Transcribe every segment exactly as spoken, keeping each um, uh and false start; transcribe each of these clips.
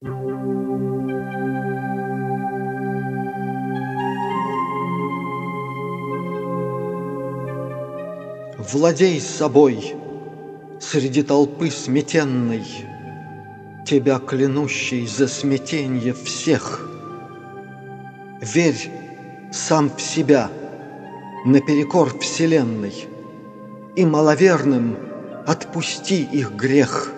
Владей собой среди толпы сметенной, тебя клянущей за смятенье всех. Верь сам в себя наперекор вселенной, и маловерным отпусти их грех.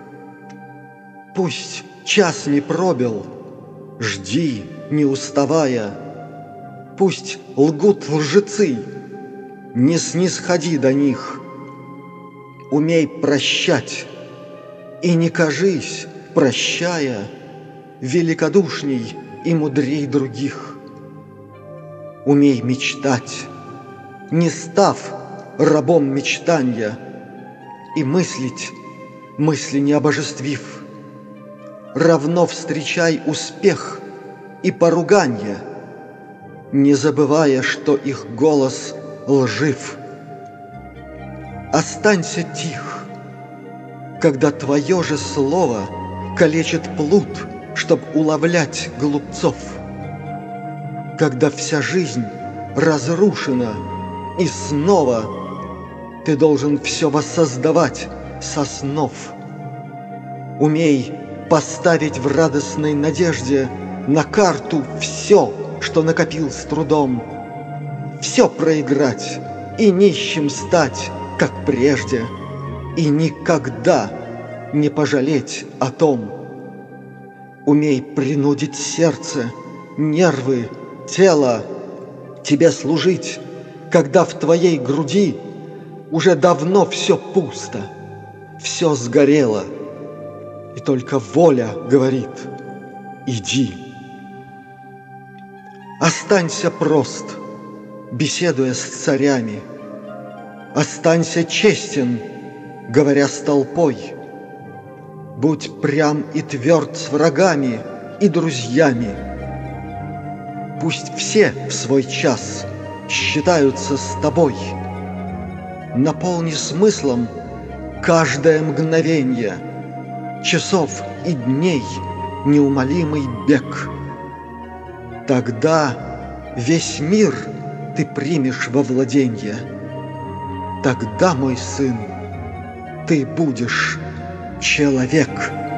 Пусть час не пробил, жди, не уставая, пусть лгут лжецы, не снисходи до них. Умей прощать, и не кажись, прощая, великодушней и мудрей других. Умей мечтать, не став рабом мечтанья, и мыслить, мысли не обожествив. Равно встречай успех и поруганья, не забывая, что их голос лжив. Останься тих, когда твое же слово калечит плут, чтоб уловлять глупцов. Когда вся жизнь разрушена, и снова ты должен все воссоздавать со снов. Умей поставить в радостной надежде на карту все, что накопил с трудом, все проиграть и нищим стать, как прежде, и никогда не пожалеть о том. Умей принудить сердце, нервы, тело тебе служить, когда в твоей груди уже давно все пусто, все сгорело, и только воля говорит: иди. Останься прост, беседуя с царями, останься честен, говоря с толпой. Будь прям и тверд с врагами и друзьями. Пусть все в свой час считаются с тобой. Наполни смыслом каждое мгновенье часов и дней неумолимый бег. Тогда весь мир ты примешь во владенье. Тогда, мой сын, ты будешь человек.